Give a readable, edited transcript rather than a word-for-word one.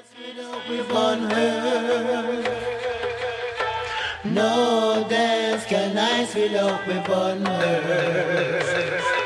We burn her. No dance can nice without we burn her.